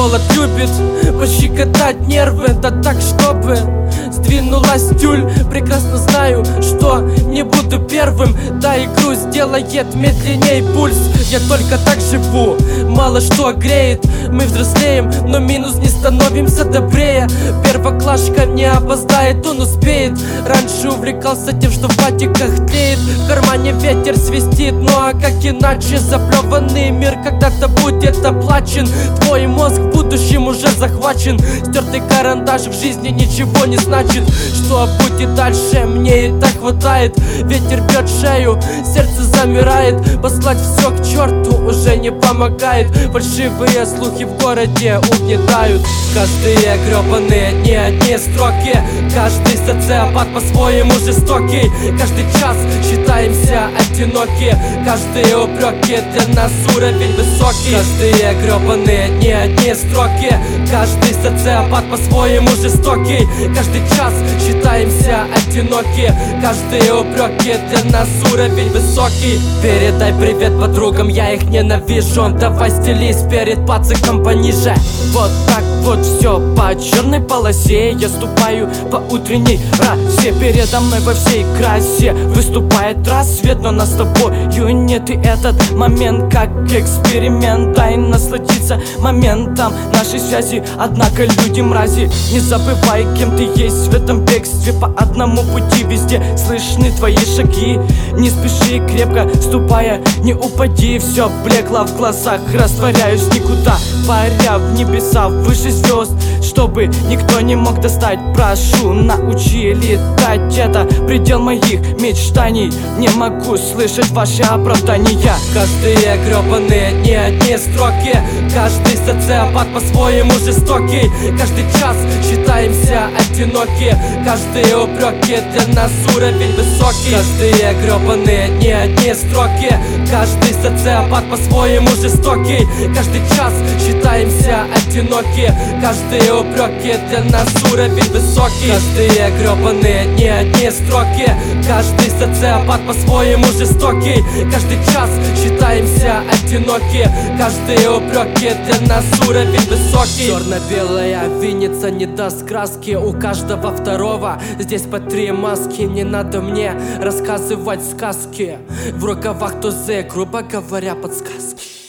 голод любит пощекотать нервы, да так, чтобы сдвинулась тюль. Прекрасно знаю, что не буду первым, да и грусть делает медленней пульс. Я только так живу, мало что греет. Мы взрослеем, но минус не становимся добрее. Первоклашка не опоздает, он успеет. Раньше увлекался тем, что в патиках тлеет, в кармане ветер свистит. Ну а как иначе, заплеванный мир когда-то будет оплачен. Твой мозг в будущем уже захвачен. Стертый карандаш в жизни ничего не значит. Что будет дальше, мне и так хватает. Ветер бьет шею, сердце замирает. Послать все к черту уже не помогает. Фальшивые слухи в городе угнетают. Каждые гребаные дни одни строки. Каждый социопат по-своему жестокий. Каждый час считаемся одиноки. Каждые упреки для нас уровень высокий. Каждые гребаные дни одни строки. Каждый социопат по-своему жестокий. Каждый час считаемся одиноки. Каждые упреки для нас уровень высокий. Передай привет подругам, я их ненавижу. Давай стелись перед пациком пониже. Вот так вот все по черной полосе. Я ступаю по утренней росе. Передо мной во всей красе выступает рассвет, но нас с тобою нет. И этот момент как эксперимент. Дай насладиться моментом нашей связи. Однако люди мрази, не забывай, кем ты есть в этом бегстве. По одному пути везде слышны твои шаги. Не спеши, крепко ступая, не упади. Все блекло в глазах, растворяюсь никуда, паря в небеса выше звезд, чтобы никто не мог достать. Прошу, научи летать, это предел моих мечтаний. Не могу слышать ваши оправдания. Каждые гребаные дни одни строки. Каждый социопат по-своему жестокий. Каждый час считаемся одиноки. Каждые упреки для нас уровень высокий. Каждые гребаные дни одни строки. Каждый социопат по-своему жестокий. Каждый час считаемся одиноки. Каждые упреки для нас уровень высокий. Каждые гребаные дни одни строки. Каждый социопат по-своему жестокий. Каждый час считаемся одиноки. Каждые упреки для нас уровень высокий. Черно-белая винница не даст краски. У каждого второго здесь по 3 маски. Не надо мне рассказывать сказки. В рукавах тузы, грубо говоря, подсказки.